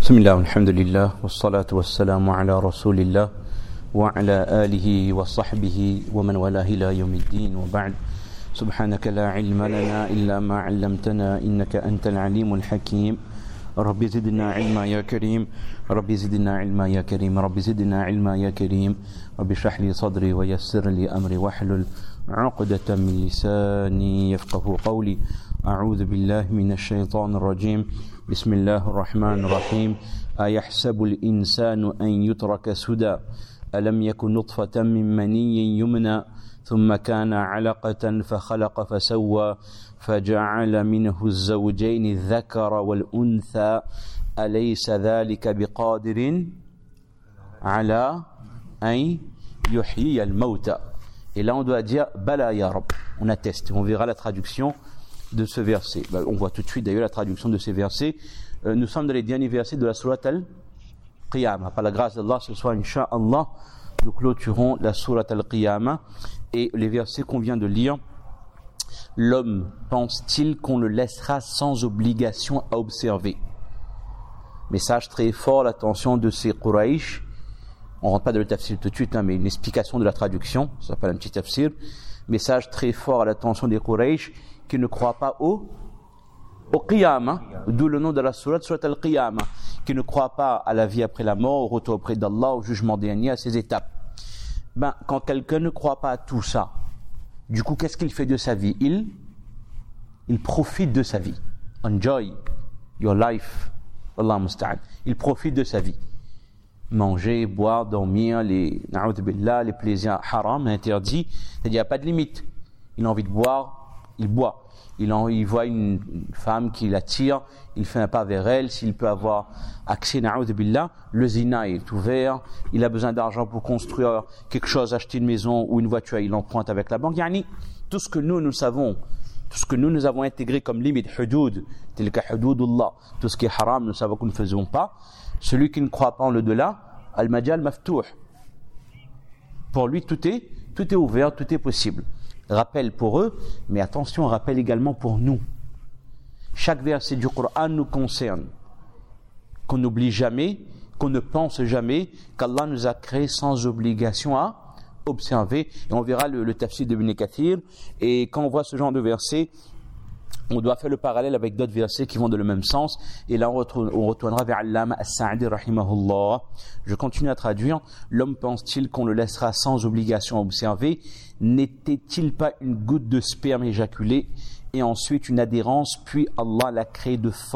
بسم الله والحمد لله والصلاة والسلام على رسول الله وعلى آله وصحبه ومن والاه إلى يوم الدين وبعد سبحانك لا علم لنا إلا ما علمتنا إنك أنت العليم الحكيم رب زدنا علما يا كريم رب زدنا علما يا كريم رب زدنا علما يا كريم رب اشرح لي صدري ويسر لي أمري واحلل عقدة من لساني يفقه قولي أعوذ بالله من الشيطان الرجيم بسم الله الرحمن الرحيم أيحسب الإنسان أن يترك سدى ألم يكن نطفة من مني يمنى ثم كان علقة فخلق فسوى فجعل منه الزوجين الذكر والأنثى أليس ذلك بقادر على أن يحيي الموتى. Et là on doit dire Bala ya Rab. On atteste, on verra la traduction de ce verset. On voit tout de suite d'ailleurs la traduction de ces versets. Nous sommes dans les derniers versets de la sourate Al-Qiyamah. Par la grâce d'Allah, ce soir, Inch'Allah, nous clôturons la sourate Al-Qiyamah. Et les versets qu'on vient de lire, l'homme pense-t-il qu'on le laissera sans obligation à observer? Message très fort, l'attention de ces Quraysh. On ne rentre pas dans le tafsir tout de suite, mais une explication de la traduction, ça s'appelle un petit tafsir. Message très fort à l'attention des Quraysh qui ne croient pas au Qiyamah, d'où le nom de la sourate, sourate Al-Qiyamah, qui ne croient pas à la vie après la mort, au retour auprès d'Allah, au jugement dernier, à ses étapes. Quand quelqu'un ne croit pas à tout ça, du coup, qu'est-ce qu'il fait de sa vie? Il profite de sa vie. Enjoy your life. Allah musta'an. Il profite de sa vie. Manger, boire, dormir, les plaisirs haram, interdits, c'est-à-dire il n'y a pas de limite. Il a envie de boire, il boit. Il voit une femme qui l'attire, il fait un pas vers elle. S'il peut avoir accès, le zina est ouvert. Il a besoin d'argent pour construire quelque chose, acheter une maison ou une voiture, il emprunte avec la banque. Yani, tout ce que nous savons, tout ce que nous avons intégré comme limite, hudud, tel que hududullah, tout ce qui est haram, nous savons que nous ne faisons pas. Celui qui ne croit pas en l'au-delà, al-majal maftouh. Pour lui, tout est ouvert, tout est possible. Rappel pour eux, mais attention, rappel également pour nous. Chaque verset du Coran nous concerne. Qu'on n'oublie jamais, qu'on ne pense jamais qu'Allah nous a créés sans obligation à observer. Et on verra le tafsir de Ibn Kathir. Et quand on voit ce genre de verset, on doit faire le parallèle avec d'autres versets qui vont dans le même sens. Et là, on retournera vers Allama As-Sa'di rahimahullah. Je continue à traduire. L'homme pense-t-il qu'on le laissera sans obligation à observer? N'était-il pas une goutte de sperme éjaculée et ensuite une adhérence, puis Allah l'a créé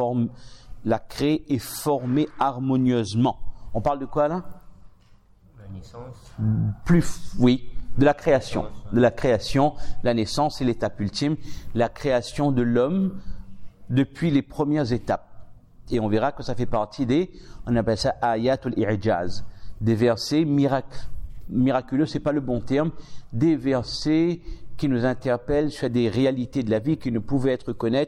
et formé harmonieusement? On parle de quoi là? La naissance. Oui. De la création, la naissance est l'étape ultime, la création de l'homme depuis les premières étapes. Et on verra que ça fait partie on appelle ça ayatul i'jaz, des versets miraculeux, c'est pas le bon terme, des versets qui nous interpellent sur des réalités de la vie qui ne pouvaient être connues,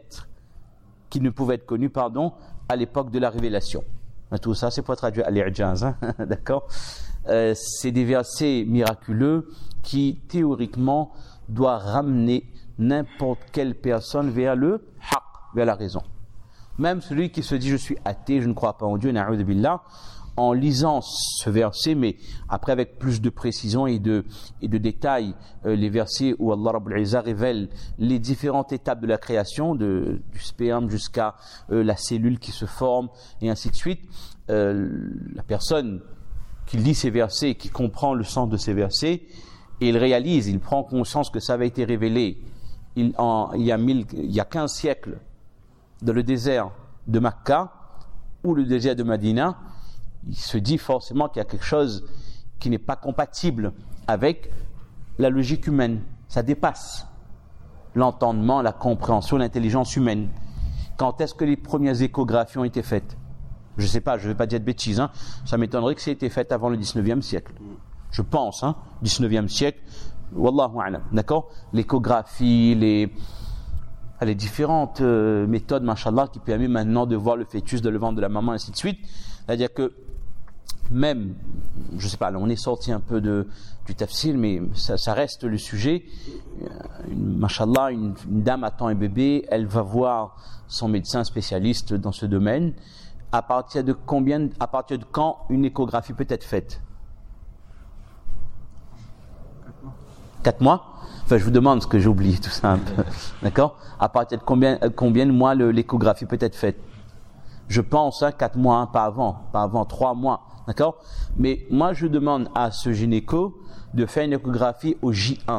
à l'époque de la révélation. Tout ça, c'est pour traduire al-i'jaz, d'accord? C'est des versets miraculeux qui, théoriquement, doivent ramener n'importe quelle personne vers le haqq, vers la raison. Même celui qui se dit « je suis athée, je ne crois pas en Dieu », na'udhu billah, en lisant ce verset, mais après avec plus de précision et de détails, les versets où Allah Rabbul Izza révèle les différentes étapes de la création, du sperme jusqu'à la cellule qui se forme, et ainsi de suite, la personne qui lit ces versets, qui comprend le sens de ces versets, et il prend conscience que ça avait été révélé il y a 15 siècles dans le désert de Makka ou le désert de Madina, il se dit forcément qu'il y a quelque chose qui n'est pas compatible avec la logique humaine. Ça dépasse l'entendement, la compréhension, l'intelligence humaine. Quand est-ce que les premières échographies ont été faites? Je ne sais pas, je ne vais pas dire de bêtises, ça m'étonnerait que ça ait été fait avant le 19e siècle. Je pense, 19e siècle, wallahu a'lam, d'accord? L'échographie, les différentes méthodes, mashallah, qui permettent maintenant de voir le fœtus dans le ventre de la maman, ainsi de suite. C'est-à-dire que même, je ne sais pas, là on est sorti un peu du tafsir, mais ça reste le sujet. Mashallah, une dame attend un bébé, elle va voir son médecin spécialiste dans ce domaine. à partir de quand une échographie peut être faite? 4 mois? Enfin, je vous demande ce que j'ai oublié, tout ça un peu. D'accord? À partir de combien de mois l'échographie peut être faite? Je pense, 4 mois, pas avant 3 mois. D'accord? Mais moi, je demande à ce gynéco de faire une échographie au J1.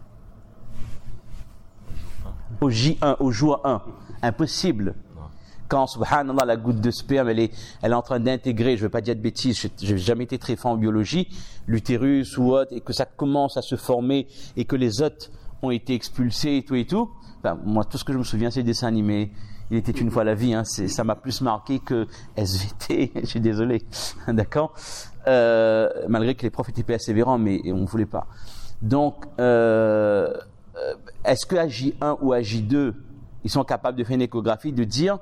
Au J1, au jour 1. Impossible. Quand, subhanallah, la goutte de sperme, elle est en train d'intégrer, je ne veux pas dire de bêtises, je n'ai jamais été très fort en biologie, l'utérus ou autre, et que ça commence à se former, et que les hôtes ont été expulsés et tout. Enfin, moi, tout ce que je me souviens, c'est les dessins animés. Il était une fois la vie, ça m'a plus marqué que SVT, je suis désolé. D'accord? Malgré que les profs étaient persévérants, mais on ne voulait pas. Donc, est-ce qu'à J1 ou à J2, ils sont capables de faire une échographie, de dire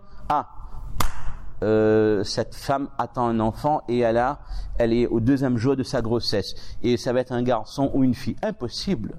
cette femme attend un enfant et elle est au 2e jour de sa grossesse et ça va être un garçon ou une fille? Impossible.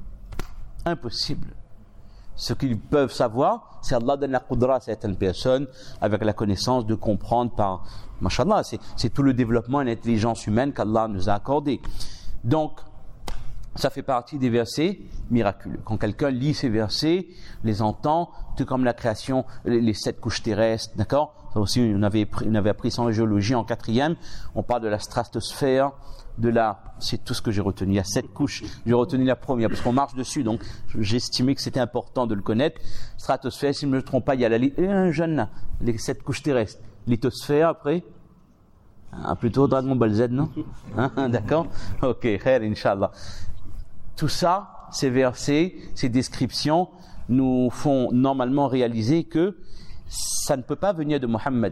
Ce qu'ils peuvent savoir, c'est Allah donne la qudra à certaines personnes avec la connaissance de comprendre par, mashallah, c'est tout le développement et l'intelligence humaine qu'Allah nous a accordé. Donc, ça fait partie des versets miraculeux. Quand quelqu'un lit ces versets, les entend, tout comme la création, les 7 couches terrestres, d'accord? Ça aussi, on avait appris ça en géologie en 4e. On parle de la stratosphère, c'est tout ce que j'ai retenu. Il y a 7 couches. J'ai retenu la première parce qu'on marche dessus, donc j'ai estimé que c'était important de le connaître. Stratosphère, si je ne me trompe pas, il y a un jeune là, les 7 couches terrestres. Lithosphère après. Plutôt Dragon Ball Z, non? D'accord? Ok, khair, Inch'Allah. Tout ça, ces versets, ces descriptions, nous font normalement réaliser que ça ne peut pas venir de Mohammed.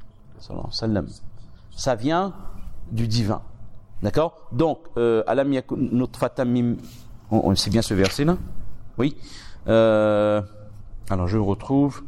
Ça vient du divin. D'accord? Donc, Alam yakun nutfatan min... On sait bien ce verset-là? Oui. Alors, je le retrouve.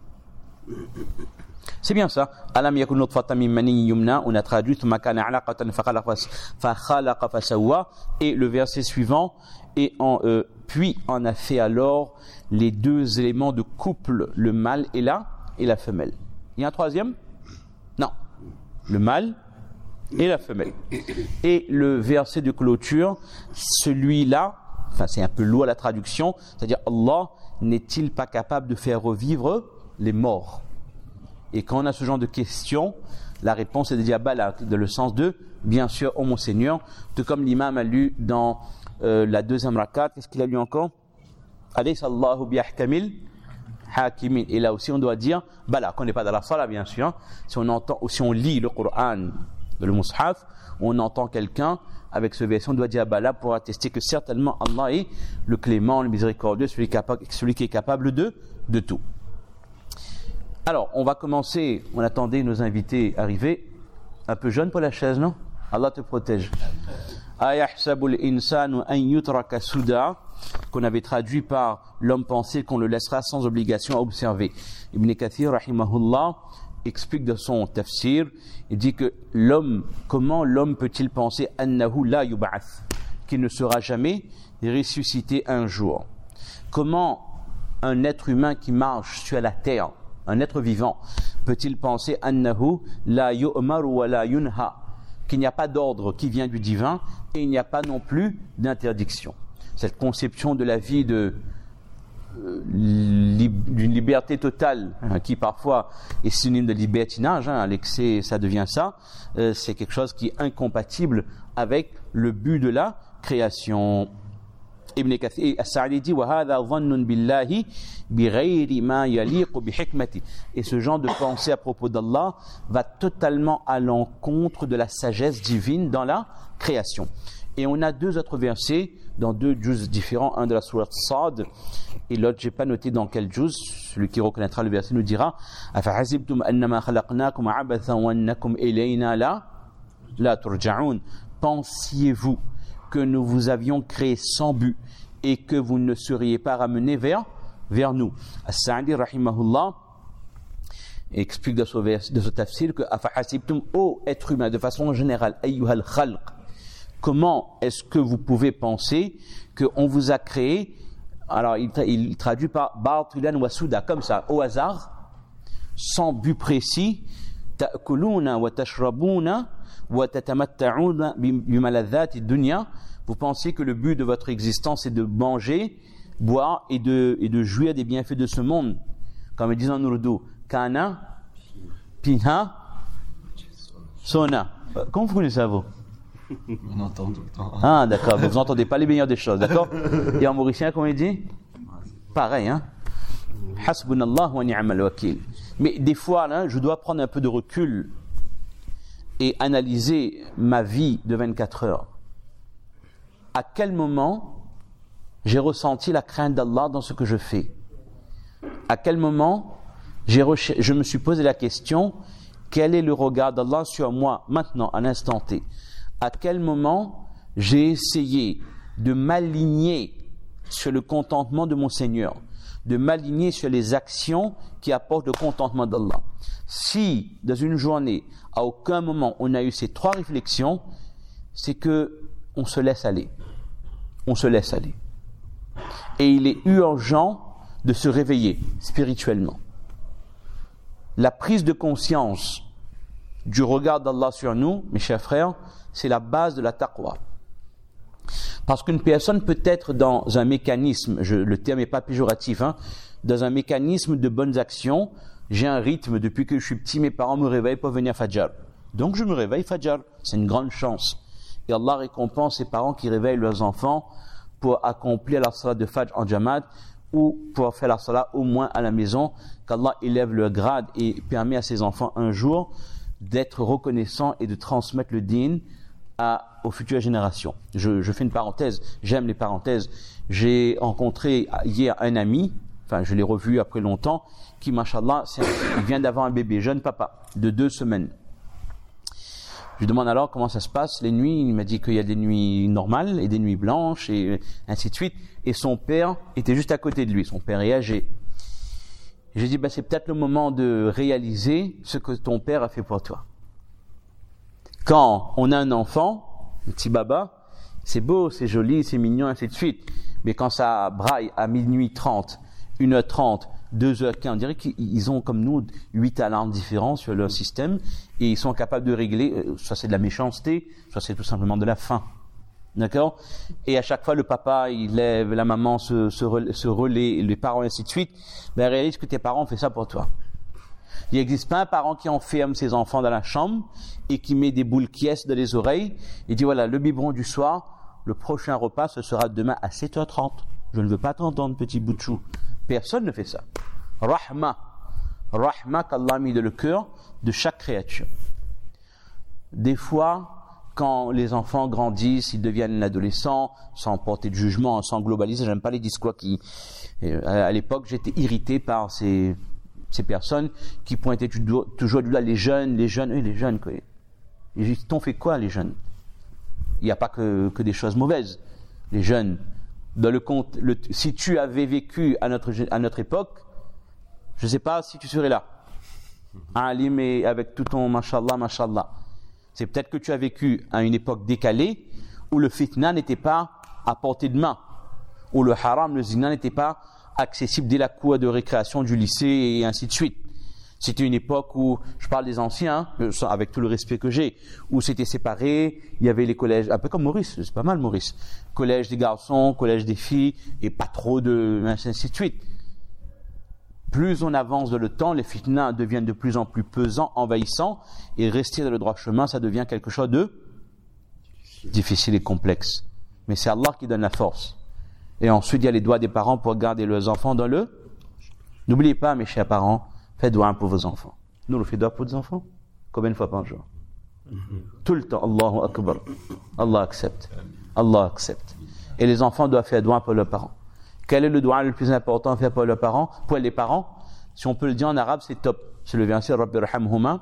C'est bien ça. Alam yakun nutfatan min manin yumna, on a traduit thumma kana alaqatan fa khalaqa fa sawwa, et le verset suivant puis on a fait alors les 2 éléments de couple, le mâle et la femelle. Il y a un 3e? Non. Le mâle et la femelle. Et le verset de clôture, celui-là, enfin c'est un peu lourd la traduction, c'est-à-dire Allah n'est-il pas capable de faire revivre les morts? Et quand on a ce genre de questions, la réponse est de dire bala, dans le sens de bien sûr, oh mon Seigneur, tout comme l'imam a lu dans la 2e rakat, qu'est-ce qu'il a lu encore? Alaysa Allahu biahkamil hakimin. Et là aussi on doit dire bala, qu'on n'est pas dans la salat bien sûr, si on lit le Coran, le Mus'haf, on entend quelqu'un avec ce verset, on doit dire bala pour attester que certainement Allah est le clément, le miséricordieux, celui qui est capable de tout. Alors, on va commencer, on attendait nos invités arriver, un peu jeune pour la chaise, non? Allah te protège. Ayahsabul insanu an yutraka suda, qu'on avait traduit par l'homme pensé qu'on le laissera sans obligation à observer. Ibn Kathir, rahimahullah, explique de son tafsir, il dit que comment l'homme peut-il penser annahu la yub'ath, qu'il ne sera jamais ressuscité un jour? Comment un être humain qui marche sur la terre, un être vivant, peut-il penser annahu la yu'maru wa la yunha, qu'il n'y a pas d'ordre qui vient du divin et il n'y a pas non plus d'interdiction? Cette conception de la vie d'une liberté totale, qui parfois est synonyme de libertinage, à l'excès ça devient ça, c'est quelque chose qui est incompatible avec le but de la création. Ibn Kathir as-Sa'di dit wa hadha dhannun billahi bighayri ma yaliqu bihikmati, et ce genre de pensée à propos d'Allah va totalement à l'encontre de la sagesse divine dans la création. Et on a 2 autres versets dans 2 juz différents, un de la sourate Sad et l'autre j'ai pas noté dans quel juz. Celui qui reconnaîtra le verset nous dira afahasibtum annama khalaqnakum abathan wa annakum ilayna la turja'un, pensiez-vous que nous vous avions créé sans but et que vous ne seriez pas ramenés vers nous? As-Sa'di rahimahullah explique de ce tafsir que afahasibtum, ô être humain de façon générale, ayyuhal khalq, comment est-ce que vous pouvez penser qu'on vous a créé? Alors il traduit par batilan wa souda, comme ça, au hasard, sans but précis, تأكلون وتشربون وتتمتعون بملذات الدنيا. Vous pensez que le but de votre existence est de manger, boire et de jouir des bienfaits de ce monde. Comme ils disent en ourdou, kana, piha, sona. Comment vous connaissez ça, vous? On entend tout le temps. Ah, d'accord. Vous n'entendez pas les meilleures des choses, d'accord? Et en mauricien, comment il dit? Pareil, hein? Hasbunallah wa ni'mal wakil. Mais des fois, là, je dois prendre un peu de recul et analyser ma vie de 24 heures. À quel moment j'ai ressenti la crainte d'Allah dans ce que je fais? À quel moment je me suis posé la question, quel est le regard d'Allah sur moi maintenant, à l'instant T? À quel moment j'ai essayé de m'aligner sur le contentement de mon Seigneur, de m'aligner sur les actions qui apportent le contentement d'Allah? Si, dans une journée, à aucun moment on a eu ces 3 réflexions, c'est que on se laisse aller. On se laisse aller. Et il est urgent de se réveiller spirituellement. La prise de conscience du regard d'Allah sur nous, mes chers frères, c'est la base de la taqwa. Parce qu'une personne peut être dans un mécanisme, le terme n'est pas péjoratif, hein, dans un mécanisme de bonnes actions. J'ai un rythme, depuis que je suis petit, mes parents me réveillent pour venir Fajr. Donc je me réveille Fajr. C'est une grande chance. Et Allah récompense ses parents qui réveillent leurs enfants pour accomplir la salat de Fajr en Jamaat ou pour faire la salat au moins à la maison, qu'Allah élève leur grade et permet à ses enfants un jour d'être reconnaissants et de transmettre le din aux futures générations. Je fais une parenthèse, j'aime les parenthèses. J'ai rencontré hier un ami, enfin je l'ai revu après longtemps, qui, machallah, il vient d'avoir un bébé, jeune papa, de 2 semaines. Je lui demande alors comment ça se passe les nuits. Il m'a dit qu'il y a des nuits normales et des nuits blanches et ainsi de suite. Et son père était juste à côté de lui. Son père est âgé. J'ai dit, c'est peut-être le moment de réaliser ce que ton père a fait pour toi. Quand on a un enfant, un petit baba, c'est beau, c'est joli, c'est mignon, ainsi de suite. Mais quand ça braille à minuit 30, 1h30, 2h15, on dirait qu'ils ont comme nous 8 alarmes différentes sur leur système et ils sont capables de régler, soit c'est de la méchanceté, soit c'est tout simplement de la faim. D'accord? Et à chaque fois, le papa, il lève, la maman se relaie, les parents, ainsi de suite. Réalise que tes parents ont fait ça pour toi. Il n'existe pas un parent qui enferme ses enfants dans la chambre et qui met des boules quies dans les oreilles et dit, voilà, le biberon du soir, le prochain repas, ce sera demain à 7h30. Je ne veux pas t'entendre, petit bout de chou. Personne ne fait ça. Rahma qu'Allah a mis dans le cœur de chaque créature. Des fois, quand les enfants grandissent, ils deviennent adolescents, sans porter de jugement, sans globaliser, j'aime pas les discours qui... À l'époque, j'étais irrité par ces personnes qui pointaient toujours du doigt les jeunes, quoi. Ils t'ont fait quoi, les jeunes? Il n'y a pas que des choses mauvaises. Les jeunes, dans si tu avais vécu à notre époque, je ne sais pas si tu serais là. Alim et avec tout ton mashallah. C'est peut-être que tu as vécu à une époque décalée où le fitna n'était pas à portée de main, où le haram, le zina n'était pas accessible dès la cour de récréation du lycée et ainsi de suite. C'était une époque où, je parle des anciens, avec tout le respect que j'ai, où c'était séparé, il y avait les collèges, un peu comme Maurice, c'est pas mal Maurice, collège des garçons, collège des filles, et pas trop ainsi de suite. Plus on avance dans le temps, les fitnas deviennent de plus en plus pesants, envahissants, et rester dans le droit chemin, ça devient quelque chose de difficile et complexe. Mais c'est Allah qui donne la force. Et ensuite, il y a les doigts des parents pour garder leurs enfants dans le... N'oubliez pas, mes chers parents, faites doigt pour vos enfants. Nous, on fait doigt pour nos enfants combien de fois par jour? Tout le temps. Allahu Akbar. Allah accepte. Allah accepte. Et les enfants doivent faire doigt pour leurs parents. Quel est le doigt le plus important à faire pour leurs parents? Pour les parents, si on peut le dire en arabe, c'est top. C'est le verset Rabbi Rahamhuma.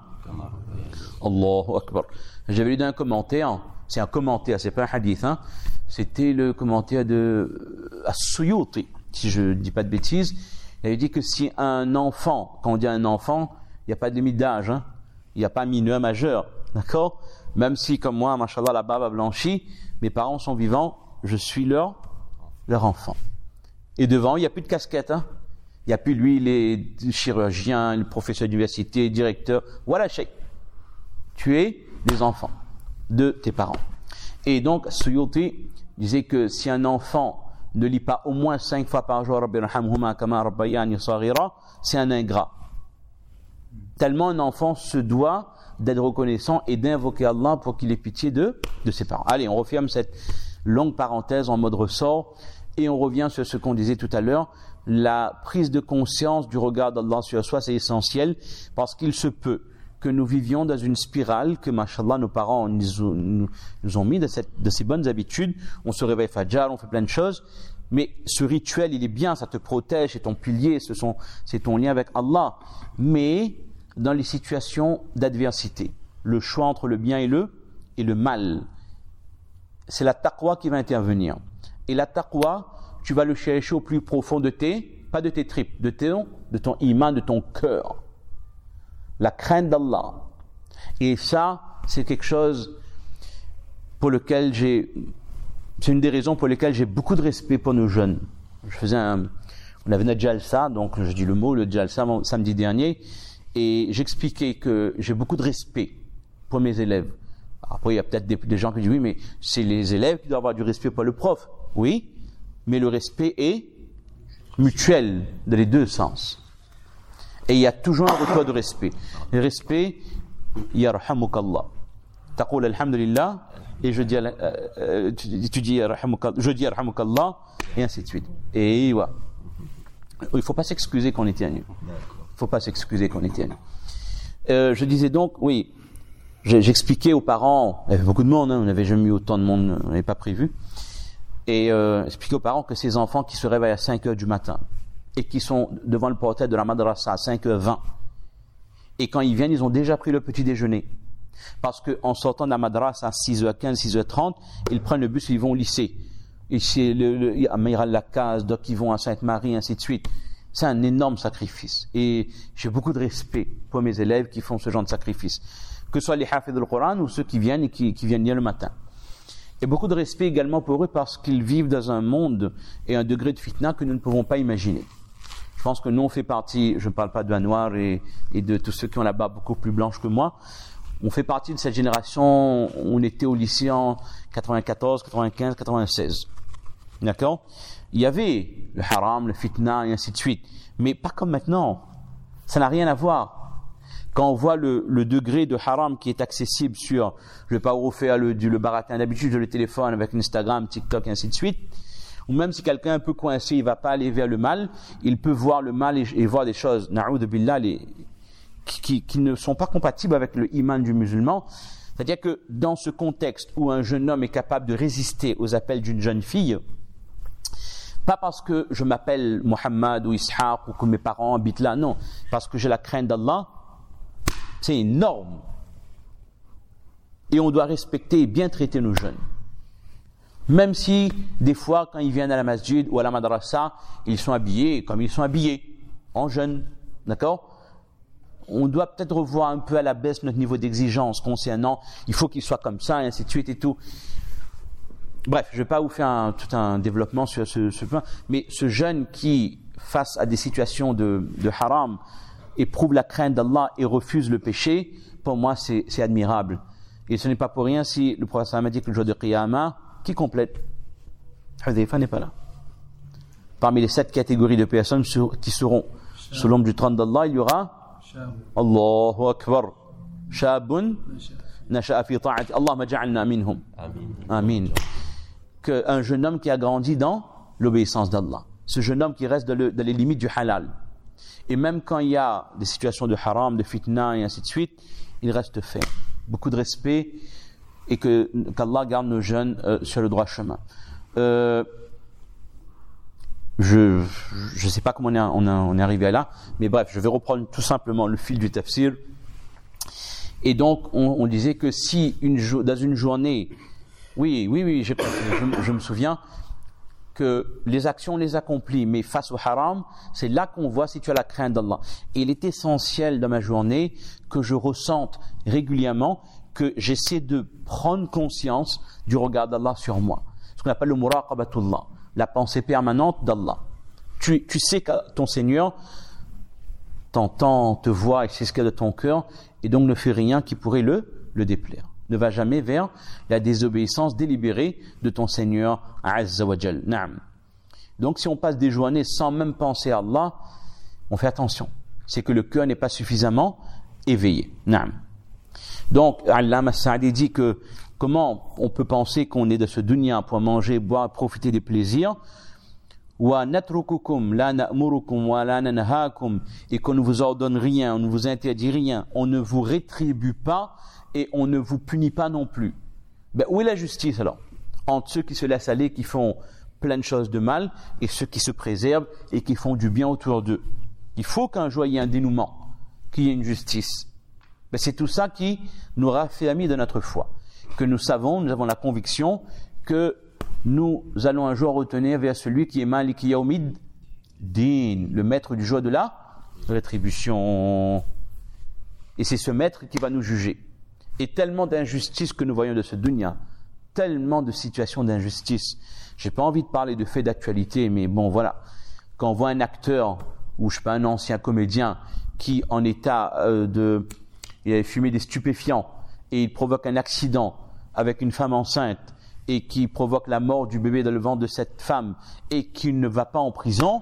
Allahu Akbar. J'avais lu dans un commentaire, c'est un commentaire, c'est pas un hadith, hein. C'était le commentaire de As-Suyuti, si je ne dis pas de bêtises. Il avait dit que si un enfant, quand on dit un enfant, il n'y a pas de limite d'âge, hein. Il n'y a pas mineur, majeur, d'accord? Même si, comme moi, machallah, la barbe a blanchi, mes parents sont vivants, je suis leur enfant. Et devant, il n'y a plus de casquette, hein. Il n'y a plus, lui, les chirurgiens, le professeur d'université, directeur. Voilà, chèque. tuer les enfants de tes parents. Et donc, Suyuti disait que si un enfant ne lit pas au moins 5 fois par jour Rabbi irhamhuma kama rabbayani saghira, c'est un ingrat. Tellement un enfant se doit d'être reconnaissant et d'invoquer Allah pour qu'il ait pitié de ses parents. Allez, on referme cette longue parenthèse en mode ressort et on revient sur ce qu'on disait tout à l'heure. La prise de conscience du regard d'Allah sur soi, c'est essentiel parce qu'il se peut que nous vivions dans une spirale que, mashallah, nos parents nous ont mis de ces bonnes habitudes. On se réveille Fajr, on fait plein de choses. Mais ce rituel, il est bien, ça te protège, c'est ton pilier, c'est ton lien avec Allah. Mais dans les situations d'adversité, le choix entre le bien et le mal, c'est la taqwa qui va intervenir. Et la taqwa, tu vas le chercher au plus profond pas de tes tripes, de ton iman, de ton cœur. La crainte d'Allah. Et ça, c'est quelque chose pour lequel c'est une des raisons pour lesquelles j'ai beaucoup de respect pour nos jeunes. On avait notre jalsa, donc je dis le jalsa samedi dernier, et j'expliquais que j'ai beaucoup de respect pour mes élèves. Après, il y a peut-être des gens qui disent oui, mais c'est les élèves qui doivent avoir du respect pour le prof. Oui, mais le respect est mutuel dans les deux sens. Et il y a toujours un retour de respect. Le respect, yarhamukallah. Taqul alhamdulillah, et tu dis yarhamukallah, et ainsi de suite. Et voilà. Il ne faut pas s'excuser qu'on éternue. Il ne faut pas s'excuser qu'on éternue. Je disais donc, oui, j'expliquais aux parents, il y avait beaucoup de monde, on n'avait jamais eu autant de monde, on n'avait pas prévu, et expliquer aux parents que ces enfants qui se réveillent à 5h du matin, et qui sont devant le portail de la madrasa à 5h20, et quand ils viennent, ils ont déjà pris le petit déjeuner. Parce qu'en sortant de la madrasa à 6h15, 6h30, ils prennent le bus et ils vont au lycée. Ici, à Meiral-la-Case, donc ils vont à Sainte-Marie, ainsi de suite. C'est un énorme sacrifice. Et j'ai beaucoup de respect pour mes élèves qui font ce genre de sacrifice. Que ce soit les hafidh al-Qur'an ou ceux qui viennent et qui viennent lire le matin. Et beaucoup de respect également pour eux parce qu'ils vivent dans un monde et un degré de fitna que nous ne pouvons pas imaginer. Je pense que nous, on fait partie, je ne parle pas de Anwar et de tous ceux qui ont la barbe beaucoup plus blanche que moi, on fait partie de cette génération, on était au lycée en 94, 95, 96. D'accord? Il y avait le haram, le fitna et ainsi de suite. Mais pas comme maintenant. Ça n'a rien à voir. Quand on voit le degré de haram qui est accessible sur, je ne vais pas vous refaire le baratin d'habitude, le téléphone avec Instagram, TikTok et ainsi de suite. Ou même si quelqu'un est un peu coincé, il ne va pas aller vers le mal, il peut voir le mal et voir des choses, na'oudhu billah, qui ne sont pas compatibles avec le iman du musulman. C'est-à-dire que dans ce contexte où un jeune homme est capable de résister aux appels d'une jeune fille, pas parce que je m'appelle Mohammed ou Ishaq ou que mes parents habitent là, non, parce que j'ai la crainte d'Allah, c'est énorme. Et on doit respecter et bien traiter nos jeunes. Même si, des fois, quand ils viennent à la masjid ou à la madrasa, ils sont habillés comme ils sont habillés, en jeunes, d'accord? On doit peut-être revoir un peu à la baisse notre niveau d'exigence concernant, il faut qu'ils soient comme ça, et ainsi de suite et tout. Bref, je ne vais pas vous faire tout un développement sur ce point, mais ce jeune qui, face à des situations de haram, éprouve la crainte d'Allah et refuse le péché, pour moi, c'est admirable. Et ce n'est pas pour rien si le prophète m'a dit que le jour de Qiyamah, qui complète? Hudhayfa n'est pas là. Parmi les 7 catégories de personnes qui seront sous l'ombre du trône d'Allah, il y aura Allahu Akbar. Shabun nasha'a fi ta'ati Allahumma ja'alna minhum. Amin. Un jeune homme qui a grandi dans l'obéissance d'Allah. Ce jeune homme qui reste dans les limites du halal. Et même quand il y a des situations de haram, de fitna et ainsi de suite, il reste ferme. Beaucoup de respect et qu'Allah garde nos jeunes sur le droit chemin. Je ne sais pas comment on est arrivé à là, mais bref, je vais reprendre tout simplement le fil du tafsir. Et donc, on disait que si dans une journée, oui, je me souviens que les actions on les accomplit, mais face au haram, c'est là qu'on voit si tu as la crainte d'Allah. Et il est essentiel dans ma journée que je ressente régulièrement que j'essaie de prendre conscience du regard d'Allah sur moi. Ce qu'on appelle le muraqabatullah, la pensée permanente d'Allah. Tu sais que ton Seigneur t'entend, te voit et sait ce qu'il y a de ton cœur, et donc ne fait rien qui pourrait le le déplaire. Ne va jamais vers la désobéissance délibérée de ton Seigneur Azza wa Jal. Naam. Donc si on passe des journées sans même penser à Allah, on fait attention. C'est que le cœur n'est pas suffisamment éveillé. Naam. Donc Allama As-Sa'di dit que comment on peut penser qu'on est de ce dunya pour manger, boire, profiter des plaisirs, wa natrukukum la na'murukum wa la nanhaakum, et qu'on ne vous ordonne rien, on ne vous interdit rien, on ne vous rétribue pas et on ne vous punit pas non plus. Ben, où est la justice alors entre ceux qui se laissent aller, qui font plein de choses de mal, et ceux qui se préservent et qui font du bien autour d'eux? Il faut qu'un jour il y ait un dénouement, qu'il y ait une justice. Ben, c'est tout ça qui nous raffermit de notre foi, que nous savons, nous avons la conviction que nous allons un jour retenir vers celui qui est Maliki Yawmid Din, le maître du jour de la rétribution. Et c'est ce maître qui va nous juger. Et tellement d'injustices que nous voyons de ce dunya, tellement de situations d'injustice. J'ai pas envie de parler de faits d'actualité, mais bon voilà. Quand on voit un acteur, ou je sais pas, un ancien comédien, qui en état il avait fumé des stupéfiants, et il provoque un accident avec une femme enceinte, et qui provoque la mort du bébé dans le ventre de cette femme, et qui ne va pas en prison,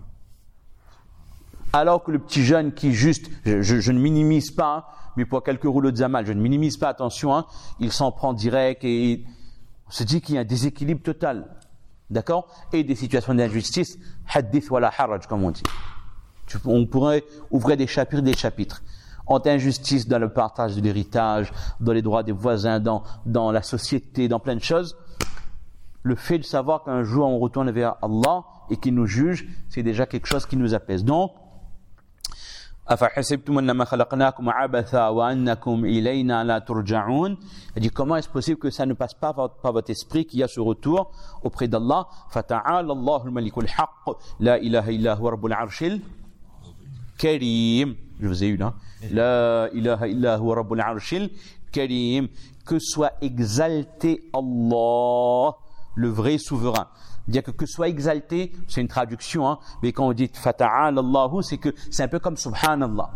alors que le petit jeune qui juste, je ne minimise pas, hein, mais pour quelques rouleaux de zamal, je ne minimise pas, attention, hein, il s'en prend direct, et on se dit qu'il y a un déséquilibre total, d'accord, et des situations d'injustice, hadith wala haraj, comme on dit. On pourrait ouvrir des chapitres, entre injustice dans le partage de l'héritage, dans les droits des voisins, dans la société, dans plein de choses. Le fait de savoir qu'un jour on retourne vers Allah et qu'il nous juge, c'est déjà quelque chose qui nous apaise. Donc, il dit comment est-ce possible que ça ne passe pas par votre esprit qu'il y a ce retour auprès d'Allah? Fata'ala Allahul Malikul Haqq, la ilaha illa huwa Rabbul Arshil Karim. Je vous ai eu là. La ilaha illa huwa Rabbul Arshil Karim. Que soit exalté Allah, le vrai souverain. Dire que soit exalté, c'est une traduction, hein, mais quand on dit fata'ala Allahu, c'est un peu comme subhanallah.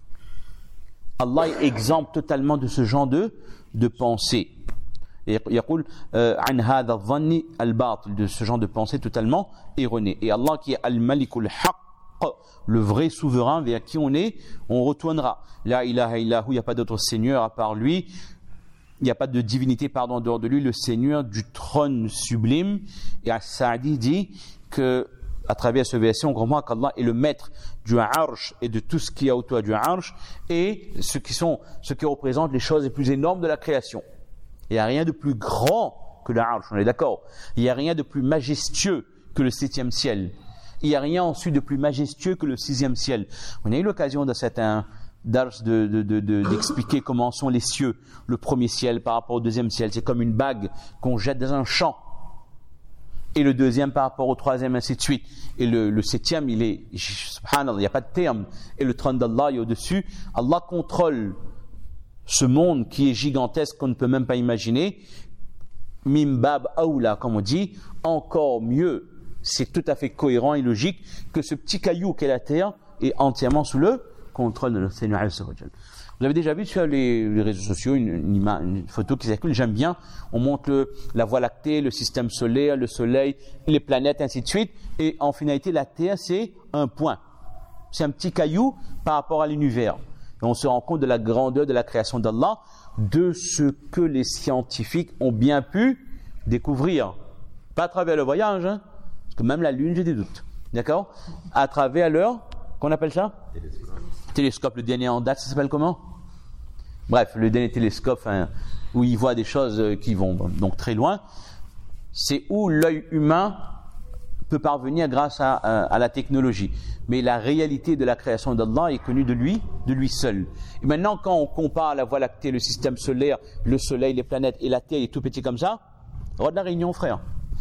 Allah est exempt totalement de ce genre de pensée. Et يقول عن هذا الظن الباطل, de ce genre de pensée totalement erronée. Et Allah qui est al-Malikul Haqq, le vrai souverain vers qui on retournera. La ilaha illahu, il n'y a pas d'autre Seigneur à part lui. Il n'y a pas de divinité, en dehors de lui, le Seigneur du trône sublime. Et As-Sa'di dit que, à travers ce verset, on comprend qu'Allah est le maître du Arsh et de tout ce qu'il y a autour du Arsh, et ce qui représente les choses les plus énormes de la création. Il n'y a rien de plus grand que le Arsh, on est d'accord. Il n'y a rien de plus majestueux que le 7e ciel. Il n'y a rien ensuite de plus majestueux que le 6e ciel. On a eu l'occasion dans certains dars d'expliquer comment sont les cieux. Le premier ciel par rapport au deuxième ciel, c'est comme une bague qu'on jette dans un champ. Et le deuxième par rapport au troisième, ainsi de suite. Et le 7e, il est, subhanallah, il n'y a pas de terme. Et le trône d'Allah est au-dessus. Allah contrôle ce monde qui est gigantesque, qu'on ne peut même pas imaginer. Mimbab aoula, comme on dit, encore mieux. C'est tout à fait cohérent et logique que ce petit caillou qu'est la terre est entièrement sous le contrôle de notre Seigneur Azza wa Jal. Vous avez déjà vu sur les réseaux sociaux une photo qui circule, j'aime bien, on montre la Voie lactée, le système solaire, le soleil, les planètes, ainsi de suite, et en finalité la Terre c'est un point, c'est un petit caillou par rapport à l'univers. Et on se rend compte de la grandeur de la création d'Allah, de ce que les scientifiques ont bien pu découvrir, pas à travers le voyage, hein, parce que même la Lune j'ai des doutes, d'accord, à travers leur, qu'on appelle ça télescope, le dernier en date, ça s'appelle comment? Bref, le dernier télescope, hein, où il voit des choses qui vont donc très loin, c'est où l'œil humain peut parvenir grâce à la technologie. Mais la réalité de la création d'Allah est connue de lui seul. Et maintenant, quand on compare la Voie lactée, le système solaire, le soleil, les planètes et la Terre est tout petit comme ça, Rod la Réunion, frère.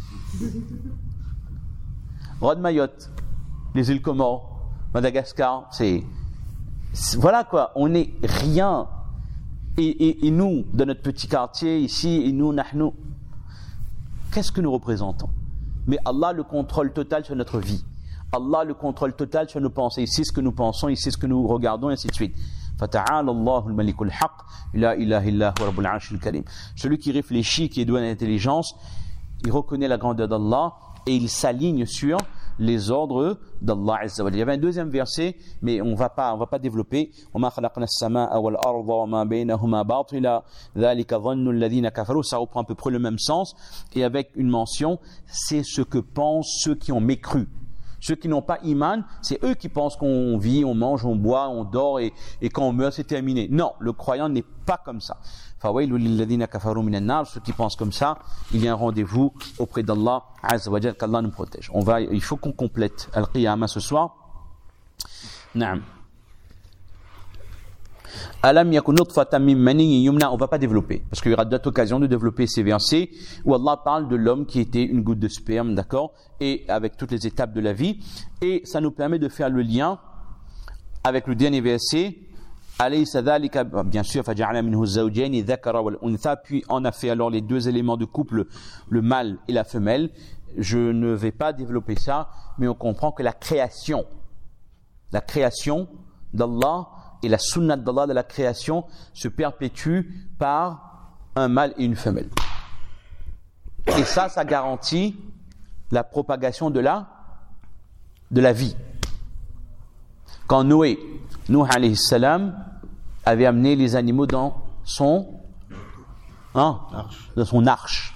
Rod Mayotte, les îles Comores, Madagascar, voilà quoi, on n'est rien. Et nous, dans notre petit quartier ici, et nous, nahnu, qu'est-ce que nous représentons? Mais Allah le contrôle total sur notre vie. Allah le contrôle total sur nos pensées. Il sait ce que nous pensons, il sait ce que nous regardons, et ainsi de suite. فَتَعَالَ اللَّهُ الْمَلِكُ الْحَقِّ لَا إِلَهَ إِلَّا هُوَ رَبُّ الْعَرْشِ الْكَرِيمِ. Celui qui réfléchit, qui est doué d'intelligence, il reconnaît la grandeur d'Allah et il s'aligne sur les ordres d'Allah Azza wa Jalla. Il y avait un deuxième verset, mais on va pas développer. وَمَا خَلَقْنَا السَّمَاءَ وَالْأَرْضَ وَمَا بَيْنَهُمَا بَاطِلًا ذَلِكَ ظَنُّ الَّذِينَ كَفَرُوا. Ça reprend à peu près le même sens, et avec une mention, c'est ce que pensent ceux qui ont mécru. Ceux qui n'ont pas iman, c'est eux qui pensent qu'on vit, on mange, on boit, on dort et quand on meurt, c'est terminé. Non, le croyant n'est pas comme ça. فَوَيْلٌ لِلَّذِينَ كَفَرُوا مِنَ النَّارِ. Ceux qui pensent comme ça, il y a un rendez-vous auprès d'Allah Azza wa Jalla, qu'Allah nous protège. Il faut qu'on complète Al-Qiyamah ce soir. Naam. Alam yakun nutfatan min maniyyin yumna. On va pas développer, parce qu'il y aura d'autres occasions de développer ces versets où Allah parle de l'homme qui était une goutte de sperme, d'accord, et avec toutes les étapes de la vie. Et ça nous permet de faire le lien avec le dernier verset. Alaysa dhalika, bien sûr, faja'ala minhu zawjayn dhakara wal untha. Puis on a fait alors les deux éléments de couple, le mâle et la femelle. Je ne vais pas développer ça, mais on comprend que la création d'Allah et la sunnah d'Allah de la création se perpétue par un mâle et une femelle. Et ça garantit la propagation de la vie. Quand Noé alayhi salam avait amené les animaux dans son arche.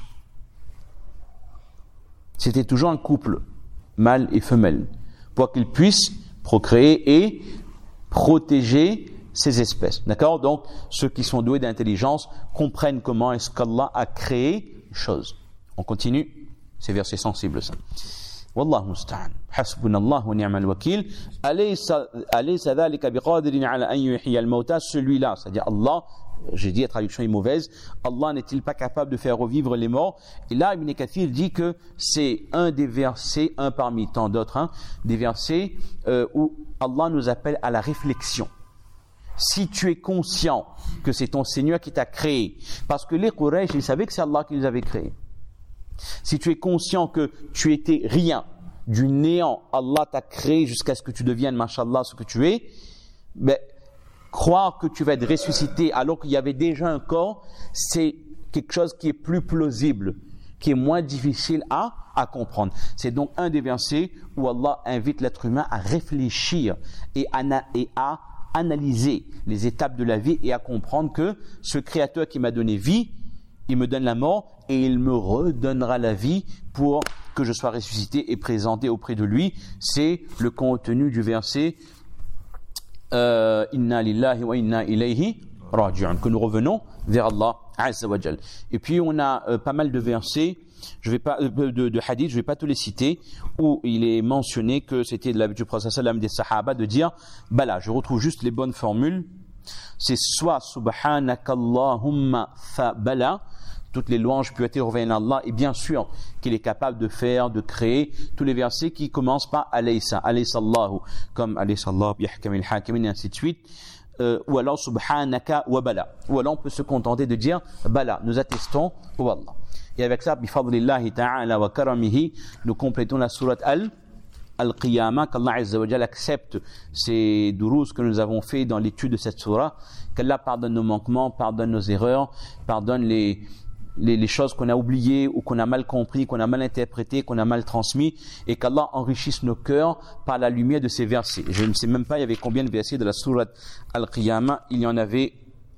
C'était toujours un couple, mâle et femelle, pour qu'ils puissent procréer et protéger ces espèces. D'accord? Donc, ceux qui sont doués d'intelligence comprennent comment est-ce qu'Allah a créé les choses. On continue. C'est verset sensible, ça. Wallahu musta'an. Hasbunallah wa ni'mal wakil. Alaysa dhalika biqadirin ala an yuhyiya al-mauta. Celui-là, c'est-à-dire Allah, j'ai dit la traduction est mauvaise, Allah n'est-il pas capable de faire revivre les morts? Et là, Ibn Kathir dit que c'est un des versets, un parmi tant d'autres, des versets où Allah nous appelle à la réflexion. Si tu es conscient que c'est ton Seigneur qui t'a créé, parce que les Quraysh, ils savaient que c'est Allah qui les avait créés. Si tu es conscient que tu étais rien, du néant, Allah t'a créé jusqu'à ce que tu deviennes, mashallah, ce que tu es, ben, croire que tu vas être ressuscité alors qu'il y avait déjà un corps, c'est quelque chose qui est plus plausible, qui est moins difficile à comprendre. C'est donc un des versets où Allah invite l'être humain à réfléchir et à analyser les étapes de la vie et à comprendre que ce Créateur qui m'a donné vie, il me donne la mort et il me redonnera la vie pour que je sois ressuscité et présenté auprès de lui. C'est le contenu du verset Inna lillahi wa inna ilayhi raji'un, que nous revenons vers Allah Azza wa Jal. Et puis on a pas mal de versets, je vais pas de hadiths, je vais pas tous les citer, où il est mentionné que c'était de l'habitude du prophète sallam des sahaba de dire bala, je retrouve juste les bonnes formules. C'est soit subhanakallahumma fa bala, toutes les louanges pureté reviennent à Allah, et bien sûr qu'il est capable de faire, de créer tous les versets qui commencent par alaysa, alaysa Allahu, comme alaysa Allah bihkamil hakimin, et ainsi de suite, ou alors subhanaka wa bala, ou alors on peut se contenter de dire bala, nous attestons au Allah. Et avec ça, bifadlillahi ta'ala wa karamihi, nous complétons la sourate Al-Qiyamah, qu'Allah Azza wa Jalla accepte ces durous que nous avons fait dans l'étude de cette sourate, qu'Allah pardonne nos manquements, pardonne nos erreurs, pardonne les choses qu'on a oubliées ou qu'on a mal compris, qu'on a mal interprété, qu'on a mal transmis, et qu'Allah enrichisse nos cœurs par la lumière de ces versets. Je ne sais même pas il y avait combien de versets de la sourate Al-Qiyamah. Il y en avait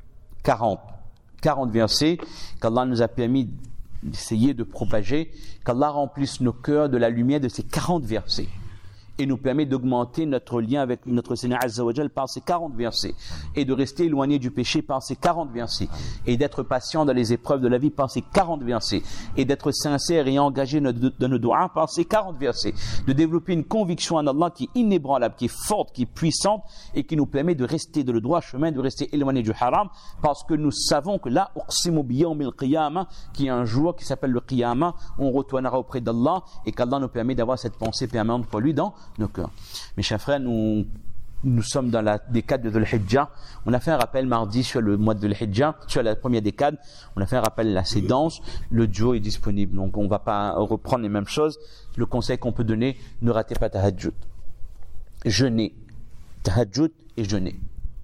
40 versets qu'Allah nous a permis d'essayer de propager, qu'Allah remplisse nos cœurs de la lumière de ces 40 versets et nous permet d'augmenter notre lien avec notre Seigneur Azza wa Jal par ces 40 versets, et de rester éloigné du péché par ces 40 versets, et d'être patient dans les épreuves de la vie par ces 40 versets, et d'être sincère et engagé dans nos doigts par ces 40 versets, de développer une conviction en Allah qui est inébranlable, qui est forte, qui est puissante, et qui nous permet de rester dans le droit chemin, de rester éloigné du haram, parce que nous savons que là, uqsimu biyawmil qiyamah, qui est un jour qui s'appelle le qiyamah, on retournera auprès d'Allah, et qu'Allah nous permet d'avoir cette pensée permanente pour lui dans nos cœurs. Mes chers frères, nous sommes dans la décade de Dhul Hijjah. On a fait un rappel mardi sur le mois de Dhul Hijjah, sur la première décade. On a fait un rappel assez dense. Le duo est disponible, donc on ne va pas reprendre les mêmes choses. Le conseil qu'on peut donner, ne ratez pas tahajjud. Jeûnez. Tahajjud et jeûnez.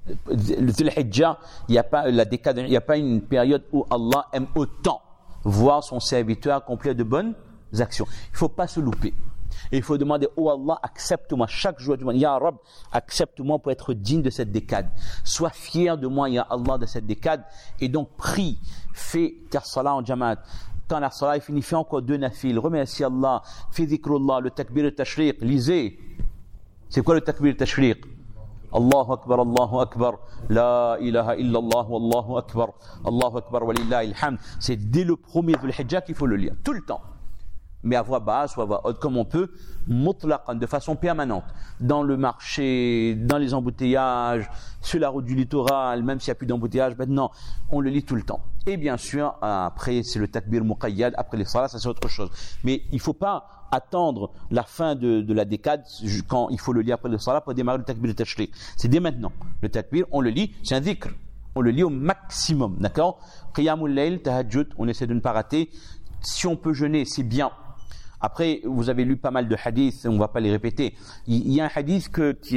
Le Dhul Hijjah, il n'y a pas la décade, il n'y a pas une période où Allah aime autant voir son serviteur accomplir de bonnes actions. Il ne faut pas se louper. Et il faut demander, oh Allah, accepte-moi chaque jour du monde. Ya Rab, accepte-moi pour être digne de cette décade. Sois fier de moi, Ya Allah, de cette décade. Et donc, prie, fais ta salat en jamaat. Quand la salat est finie, fais encore 2 nafil. Remercie Allah, fais dhikrullah, le takbir et tashriq. Lisez. C'est quoi le takbir et tashriq? Allahu Akbar, la ilaha illallah, Allahu Akbar, walillahi alhamd. C'est dès le premier Dhul Hijjah qu'il faut le lire, tout le temps. Mais à voix basse ou à voix haute, comme on peut, mutlaqan, de façon permanente, dans le marché, dans les embouteillages, sur la route du littoral, même s'il n'y a plus d'embouteillage, maintenant, on le lit tout le temps. Et bien sûr, après, c'est le takbir muqayyad, après les salats, ça c'est autre chose. Mais il ne faut pas attendre la fin de la décade, quand il faut le lire après le salat, pour démarrer le takbir de tashriq. C'est dès maintenant. Le takbir, on le lit, c'est un dhikr. On le lit au maximum, d'accord? Qiyamul layl, tahajjud, on essaie de ne pas rater. Si on peut jeûner, c'est bien. Après, vous avez lu pas mal de hadiths, on ne va pas les répéter. Il y a un hadith qui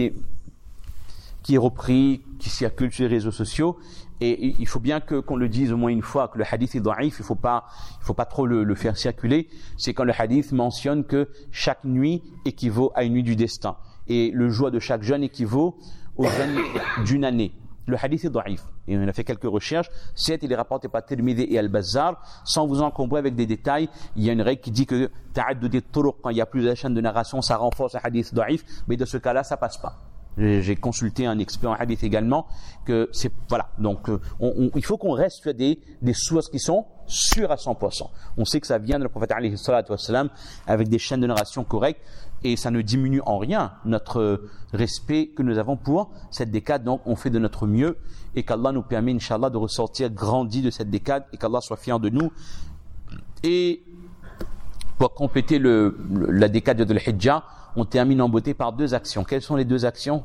est repris, qui circule sur les réseaux sociaux, et il faut bien qu'on le dise au moins une fois, que le hadith est da'if, il faut pas trop le faire circuler. C'est quand le hadith mentionne que chaque nuit équivaut à une nuit du destin, et le jour de chaque jeûne équivaut au jeûne d'une année. Le hadith est da'if. Et on a fait quelques recherches. Certes, il est rapporté par Tirmidhi et Al-Bazzar. Sans vous encombrer avec des détails, il y a une règle qui dit que ta'addudi turuq, quand il y a plusieurs chaînes de narration, ça renforce le hadith da'if. Mais de ce cas-là, ça passe pas. J'ai consulté un expert en hadith également, que c'est, voilà. Donc, il faut qu'on reste sur des sources qui sont sûres à 100%. On sait que ça vient de le prophète alayhi salatu wassalam, avec des chaînes de narration correctes, et ça ne diminue en rien notre respect que nous avons pour cette décade. Donc, on fait de notre mieux, et qu'Allah nous permet, Inch'Allah, de ressortir grandi de cette décade, et qu'Allah soit fier de nous. Et pour compléter la décade de Dhul Hijjah, on termine en beauté par 2 actions. Quelles sont les 2 actions?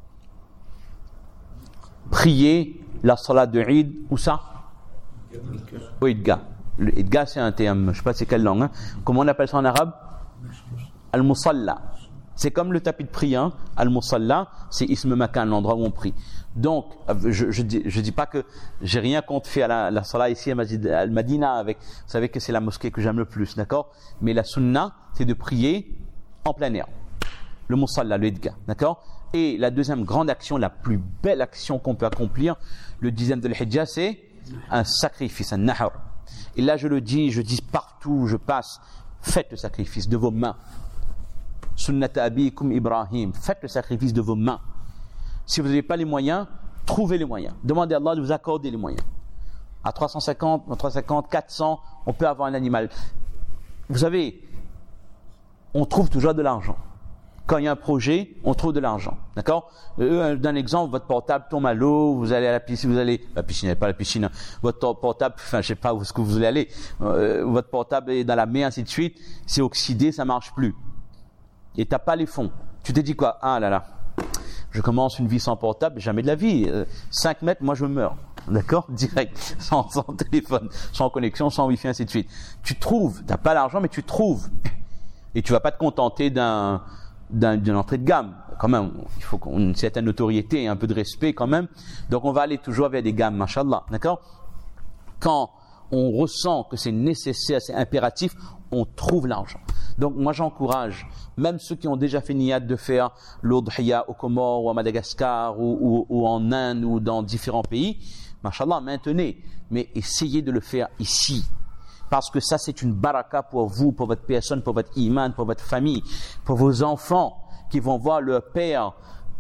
Prier la salat de Eid, où ça? Au Idga. Le Idga, c'est un terme, je ne sais pas c'est quelle langue. Hein. Comment on appelle ça en arabe? Al-Musalla. C'est comme le tapis de prière. Al-Musalla, c'est Ism Makan, l'endroit où on prie. Donc, je dis pas que j'ai rien contre faire la salat ici à Al-Madina avec, vous savez que c'est la mosquée que j'aime le plus, d'accord? Mais la sunna, c'est de prier en plein air. Le Musalla, le Idga, d'accord? Et la deuxième grande action, la plus belle action qu'on peut accomplir, le 10e de l'Hijjah, c'est un sacrifice, un nahar. Et là, je dis partout où je passe, faites le sacrifice de vos mains. Sunnata abikum Ibrahim, faites le sacrifice de vos mains. Si vous n'avez pas les moyens, trouvez les moyens. Demandez à Allah de vous accorder les moyens. À 350, 400, on peut avoir un animal. Vous savez, on trouve toujours de l'argent. Quand il y a un projet, on trouve de l'argent. D'accord? D'un exemple, votre portable tombe à l'eau, vous allez à la piscine, la piscine, pas la piscine, hein. Votre portable, enfin, je sais pas où est-ce que vous allez aller, votre portable est dans la mer, ainsi de suite, c'est oxydé, ça marche plus. Et t'as pas les fonds. Tu te dis quoi? Ah là là, je commence une vie sans portable, jamais de la vie. 5 mètres, moi je meurs. D'accord? Direct, sans téléphone, sans connexion, sans wifi, ainsi de suite. Tu trouves, t'as pas l'argent, mais tu trouves. Et tu vas pas te contenter d'une entrée de gamme. Quand même, il faut une certaine notoriété et un peu de respect quand même. Donc on va aller toujours vers des gammes, machallah. D'accord? Quand on ressent que c'est nécessaire, c'est impératif, on trouve l'argent. Donc moi j'encourage, même ceux qui ont déjà fait niyat de faire l'udhiya aux Comores ou à Madagascar ou en Inde ou dans différents pays, machallah, maintenez, mais essayez de le faire ici. Parce que ça c'est une baraka pour vous, pour votre personne, pour votre iman, pour votre famille, pour vos enfants qui vont voir leur père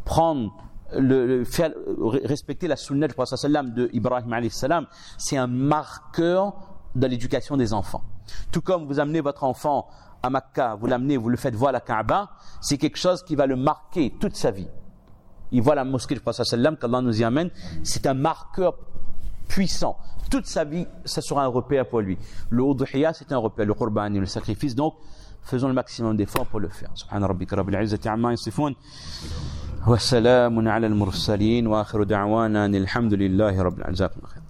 faire respecter la sunna du prophète sallam de Ibrahim alayhi salam. C'est un marqueur de l'éducation des enfants. Tout comme vous amenez votre enfant à Makkah, vous l'amenez, vous le faites voir la Kaaba, c'est quelque chose qui va le marquer toute sa vie. Il voit la mosquée du prophète sallam, qu'Allah nous y amène, c'est un marqueur puissant. Toute sa vie, ça sera un repère pour lui. Le udhiya, c'est un repère, le qurban, le sacrifice. Donc, faisons le maximum d'efforts pour le faire. Subhana rabbika rabbil izzati amma yasifun. Wa salamun ala al-mursalin wa akhiru da'wana alhamdulillahi rabbil alamin.